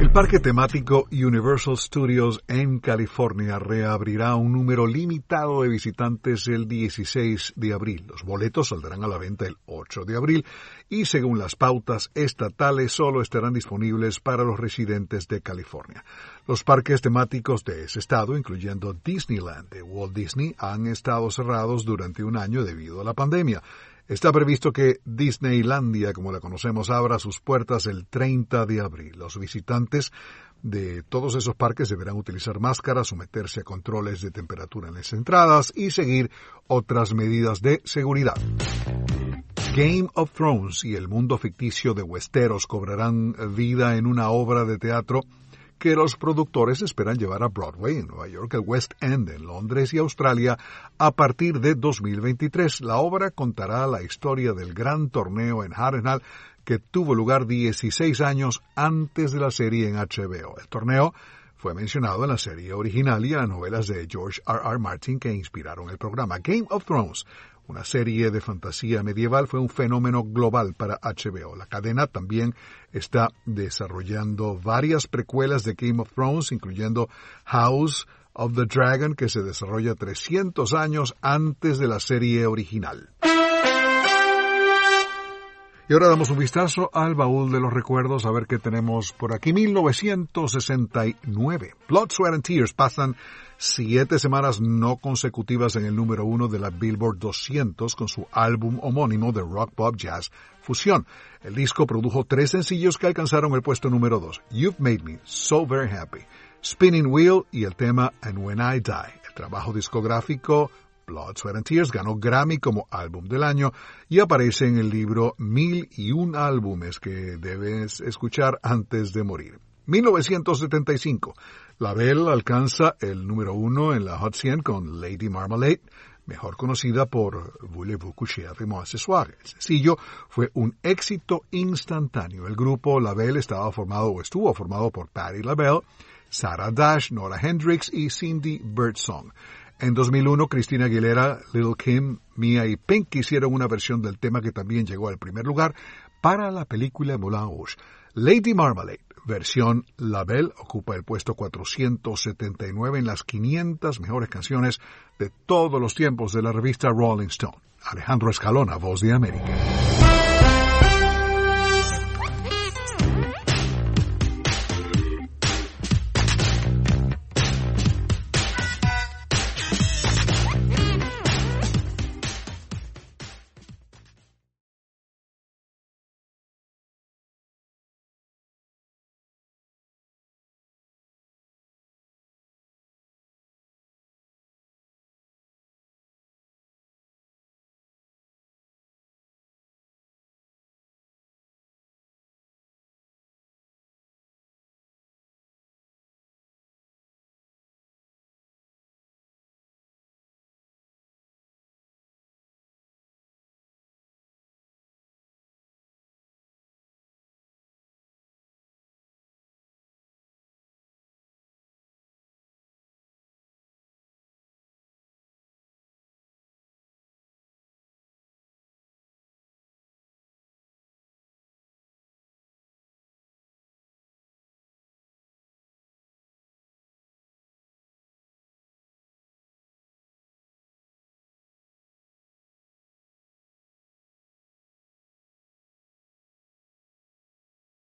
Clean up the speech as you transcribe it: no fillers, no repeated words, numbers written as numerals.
El parque temático Universal Studios en California reabrirá un número limitado de visitantes el 16 de abril. Los boletos saldrán a la venta el 8 de abril y, según las pautas estatales, solo estarán disponibles para los residentes de California. Los parques temáticos de ese estado, incluyendo Disneyland de Walt Disney, han estado cerrados durante un año debido a la pandemia. Está previsto que Disneylandia, como la conocemos, abra sus puertas el 30 de abril. Los visitantes de todos esos parques deberán utilizar máscaras, someterse a controles de temperatura en las entradas y seguir otras medidas de seguridad. Game of Thrones y el mundo ficticio de Westeros cobrarán vida en una obra de teatro que los productores esperan llevar a Broadway en Nueva York, el West End en Londres y Australia a partir de 2023. La obra contará la historia del gran torneo en Harrenhal que tuvo lugar 16 años antes de la serie en HBO. El torneo fue mencionado en la serie original y en las novelas de George R.R. Martin que inspiraron el programa. Game of Thrones, una serie de fantasía medieval, fue un fenómeno global para HBO. La cadena también está desarrollando varias precuelas de Game of Thrones, incluyendo House of the Dragon, que se desarrolla 300 años antes de la serie original. Y ahora damos un vistazo al baúl de los recuerdos, a ver qué tenemos por aquí. 1969. Blood, Sweat and Tears pasan 7 semanas no consecutivas en el número 1 de la Billboard 200 con su álbum homónimo de rock pop jazz fusión. El disco produjo 3 sencillos que alcanzaron el puesto número 2. You've Made Me So Very Happy, Spinning Wheel y el tema And When I Die. El trabajo discográfico Blood, Sweat and Tears ganó Grammy como álbum del año y aparece en el libro 1001 álbumes que debes escuchar antes de morir. 1975. La Belle alcanza el número 1 en la Hot 100 con Lady Marmalade, mejor conocida por Voulez-vous coucher avec moi ce soir. El sencillo fue un éxito instantáneo. El grupo La Belle estuvo formado por Patti LaBelle, Sarah Dash, Nora Hendrix y Cindy Birdsong. En 2001, Christina Aguilera, Lil' Kim, Mia y Pink hicieron una versión del tema que también llegó al primer lugar para la película Moulin Rouge. Lady Marmalade, versión La Belle, ocupa el puesto 479 en las 500 mejores canciones de todos los tiempos de la revista Rolling Stone. Alejandro Escalona, Voz de América.